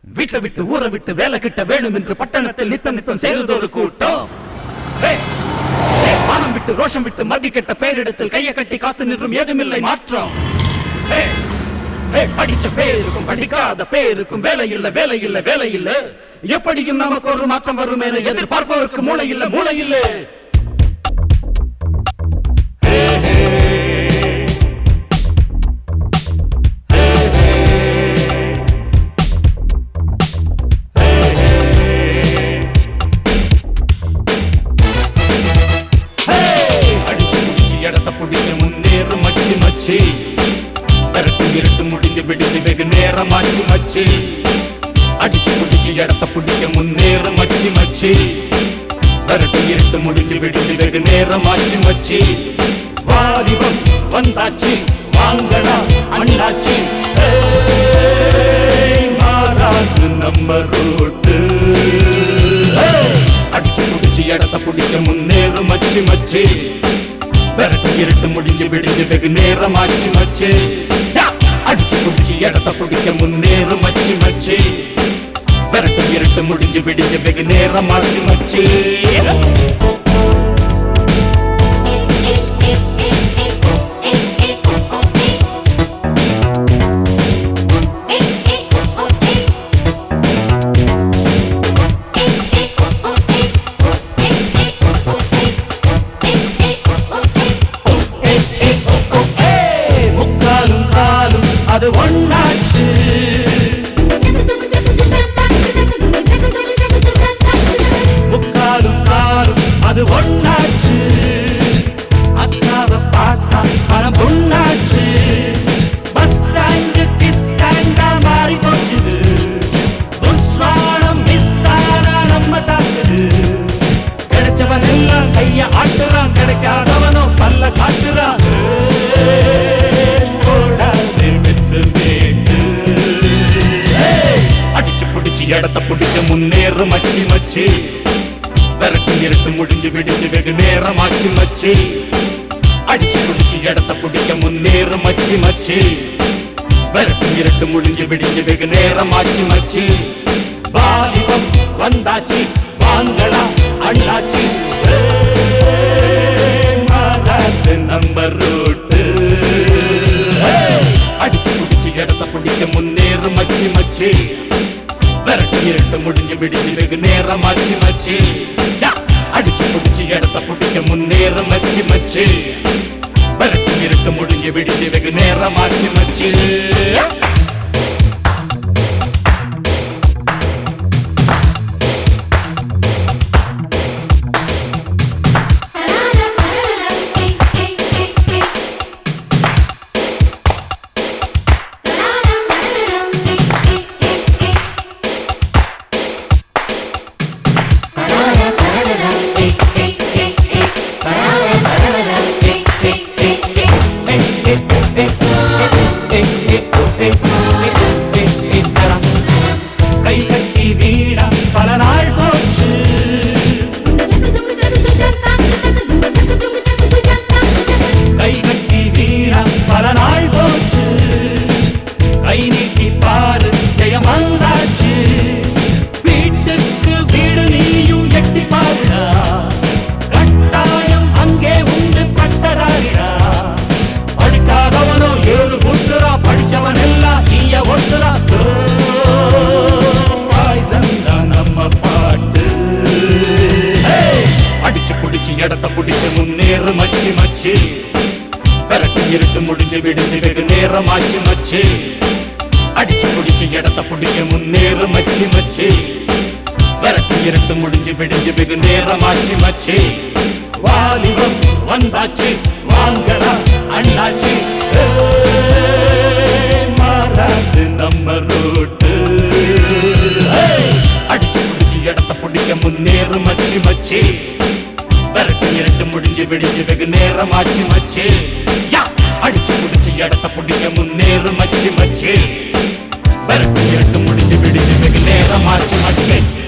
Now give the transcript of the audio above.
வீட்டை விட்டு ஊரை விட்டு வேலை கிட்ட வேணும் என்று பட்டணத்தில் நித்தம் நித்தம் சேருதொரு கூட்டம். மானம் விட்டு ரோஷம் விட்டு மதி கெட்ட பேரிடத்தில் கையை கட்டி காத்து நின்றும் ஏதுமில்லை மாற்றம். படிச்ச பேருக்கும் படிக்காத பேருக்கும் வேலை இல்ல வேலை இல்ல வேலை இல்ல. எப்படியும் நமக்கு ஒரு மாற்றம் வரும் என எதிர்பார்ப்பவருக்கு மூளை இல்ல மூளை இல்ல. முன்னேறு மச்சி மச்சி கரட்டு இருட்டு முடிஞ்சு விடுச்சு வெகு நேரமாச்சு மச்சி. அடிச்சு பிடிச்சி இடத்த பிடிக்க முன்னேறு மச்சி மச்சி கரட்டு இருட்டு முடிஞ்சு விடுச்சு வெகு நேரமாச்சு மச்சி. வாலிபம் வந்தாச்சு வாங்கடா அண்ணாச்சி. மாறாது நம்ம ரோட்டு. அடிச்சு பிடிச்சி இடத்த பிடிக்க முன்னேறு மச்சி மச்சி விரட்டு இருட்டு முடிஞ்சு விடுஞ்சு வெகு நேரமாச்சு மச்சி. அடிச்சு பிடிச்சி இடத்த பிடிக்க முன்னேறு மச்சி மச்சி விரட்டு இருட்டு முடிஞ்சு விடுஞ்சு வெகு நேரமாச்சு மச்சி. அது ஒண்ணாச்சு முக்காலும் காலும் அது ஒண்ணாச்சு. அக்காவை பார்த்தா மனம் பொண்ணாச்சு. பஸ் ஸ்டாண்டு கிஸ் ஸ்டாண்டா மாறி போச்சுது. உஸ்வானம் மிஸ் ஆனா நம்ம தாக்குது. கிடைச்சவன் எல்லாம் கைய ஆட்டுறான் கிடைக்காதவனோ பல்ல காட்டுறான். அடிச்சு பிடிச்சி இடத்த பிடிச்ச முன்னேறு மச்சி மச்சி விரட்டு இருட்டு முடிஞ்சு விடுச்சு வெகு நேரமாச்சு மச்சி. அடிச்சு பிடிச்சி இடத்த பிடிக்க முன்னேறு மச்சி மச்சி விரட்டு இருட்டு முடிஞ்சு விடுச்சு வெகு நேரமாச்சு மச்சி. வாலிபம் வந்தாச்சு வாங்கடா அண்ணாச்சி. மாறாது நம்ம ரோட்டு. அடிச்சு பிடிச்சி இடத்த பிடிக்க முன்னேறு மச்சி மச்சி விரட்டு இருட்டு முடிஞ்சு விடுச்சு வெகு நேரமாச்சு மச்சி. அடிச்சு பிடிச்சி இடத்த பிடிக்க முன்னேறு மச்சி மச்சி விரட்டு இருட்டு முடிஞ்சு விடுச்சு வெகு நேரமாச்சு மச்சி. கை கட்டி வீணா பல நாள் போச்சு. கை கட்டி வீணா பல நாள் போச்சு. கை நீட்டி பாரு ஜெயம் வந்தாச்சு. வீட்டுக்கு வீடு நீயும் எட்டி பாருடா. கட்டாயம் அங்கே உண்டு பட்டதாரிடா. படிக்காதவனோ ஏழு போட்டுறா. படிச்சவன் எல்லாம் நீய ஒட்டுறா. நம்ம பாட்டு. அடிச்சு பிடிச்சி இடத்த பிடிச்ச முன்னேறு மச்சி மச்சி விரட்டு இருட்டு முடிஞ்சு விடுஞ்சு வெகு நேரமாச்சு மச்சி. அடிச்சு பிடிச்சி இடத்த பிடிக்க முன்னேறு மச்சி மச்சி விரட்டு இருட்டு முடிஞ்சு விடுஞ்சு வெகு நேரமாச்சு மச்சி. வாலிபம் வந்தாச்சு வாங்கடா அண்ணாச்சி. மாறாது நம்ம ரோட்டு. அடிச்சு பிடிச்சி இடத்த பிடிக்க முன்னேறு மச்சி மச்சி விரட்டு இருட்டு முடிஞ்சு விடுஞ்சு வெகு நேரமாச்சு மச்சி. அடிச்சு பிடிச்சி இடத்த பிடிக்க முன்னேறு மச்சி மச்சி விரட்டு இருட்டு முடிஞ்சு விடுஞ்சு வெகு நேரமாச்சு மச்சி.